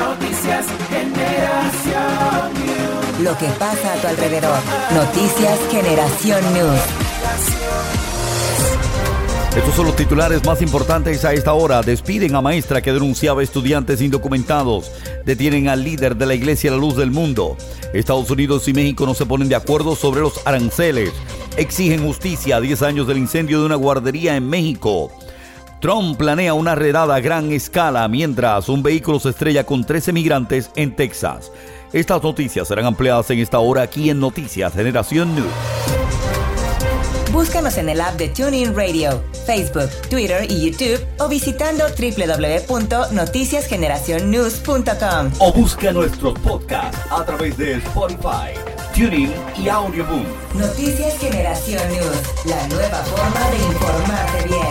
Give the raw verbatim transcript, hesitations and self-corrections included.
Noticias Generación News. Lo que pasa a tu alrededor. Noticias Generación News. Estos son los titulares más importantes a esta hora. Despiden a maestra que denunciaba estudiantes indocumentados. Detienen al líder de la Iglesia La Luz del Mundo. Estados Unidos y México no se ponen de acuerdo sobre los aranceles. Exigen justicia a diez años del incendio de una guardería en México. Trump planea una redada a gran escala mientras un vehículo se estrella con trece migrantes en Texas. Estas noticias serán ampliadas en esta hora aquí en Noticias Generación News. Búscanos en el app de TuneIn Radio, Facebook, Twitter y YouTube o visitando doble u doble u doble u punto noticias generación news punto com. O busca nuestros podcasts a través de Spotify, TuneIn y Audioboom. Noticias Generación News, la nueva forma de informarte bien.